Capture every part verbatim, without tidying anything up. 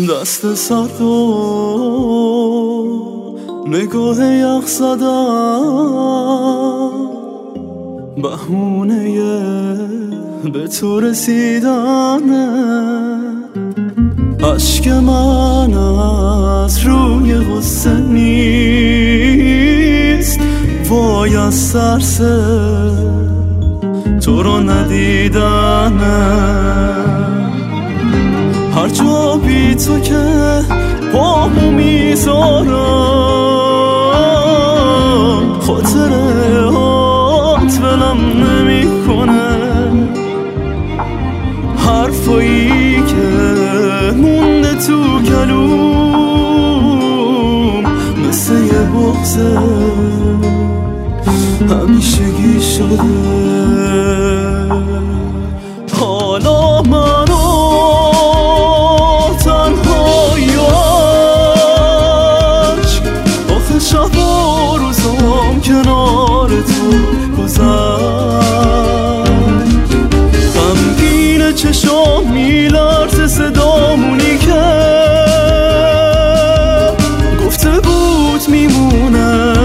دست سرد و نگاه یخ زدم، بهونه به تو رسیدنه. عشق من از روی غصه نیست، وای از ترس تو رو ندیدنه. هر جا بی تو که پامو میذارم، خاطره هات ولم نمی کنه. حرفایی که مونده تو گلوم مثل یه بغضه همیشگی شده. حالا منو تنهایی و عشق، آخه شب و روزام کنار تو گذشت. غمگین چشام میلرزه صدامونی که گفته بود میمونه،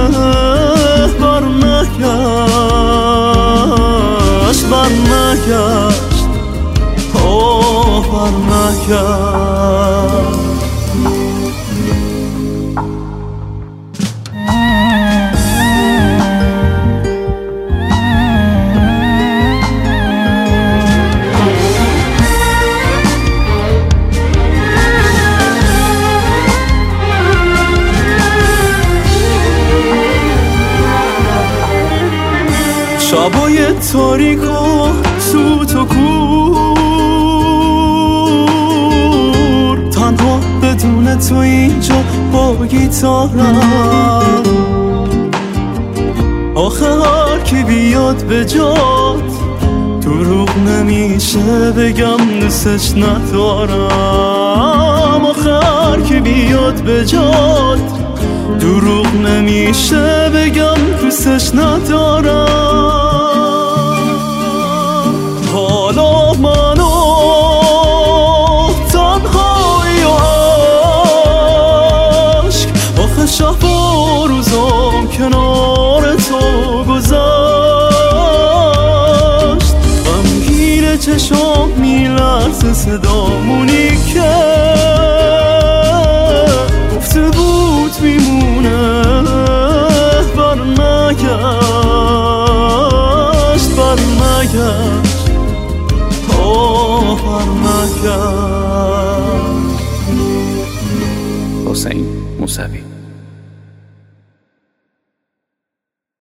برنگشت برنگشت آه برنگشت. شبای تاریک و سوت و کور، تنها بدون تو اینجا با گیتارم. آخه هر کی بیاد به جات دروغ نمیشه بگم دوستش ندارم. آخه هر کی بیاد به جات دروغ نمیشه بگم دوستش ندارم. حالا منو تنهایی و عشق، آخه شب و روزام کنار تو گذشت. غمگین چشام میلرزه صدامونی که گفته بود میمونه، برنگشت برنگشت آه برنگشت. حسین موسوی.